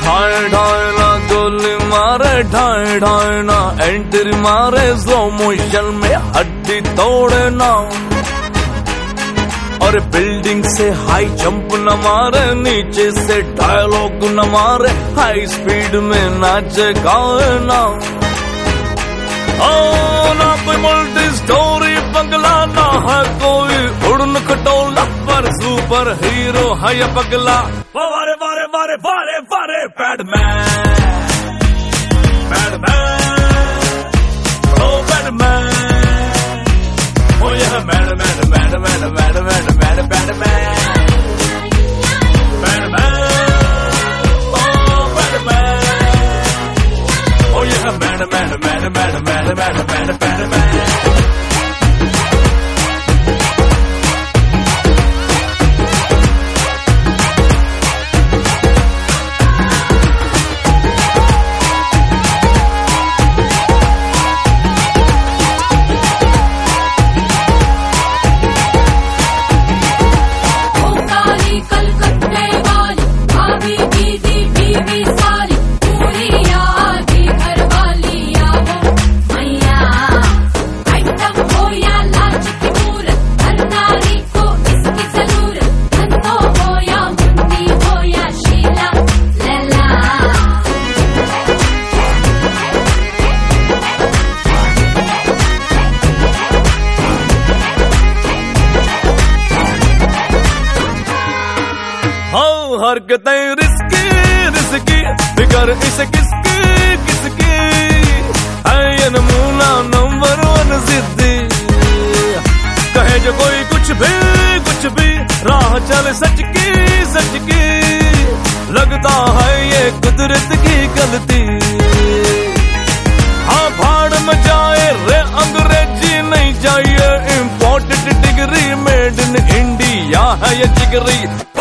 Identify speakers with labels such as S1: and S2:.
S1: ढाई ढाई ना गोली मारे, ढाई ढाई ना एंट्री मारे, स्लो मोशन में हड्डी तोड़े ना। और बिल्डिंग से हाई जंप न मारे, नीचे से डायलॉग न मारे, हाई स्पीड में नाचे गाए ना। ओ ना कोई मल्टी स्टोरी बंगला, ना है कोई उड़न खटोला, पर सुपर हीरो है ये पगला। वारे वारे वारे वारे वारे badman, badman, oh badman, oh yeah badman, badman, badman, badman, badman, badman, oh badman, oh yeah badman, badman, badman, badman, badman. हरकतें रिस्की रिस्की, फिकर इसे किसकी किसकी, है ये नमूना नंबर 1 जिद्दी। कहे जो कोई कुछ भी, राह चले सच की, लगता है ये कुदरत की गलती। हाँ भाड़ में जाए रे अंग्रेजी नहीं चाहिए, imported degree, made in India है ये जिगरी।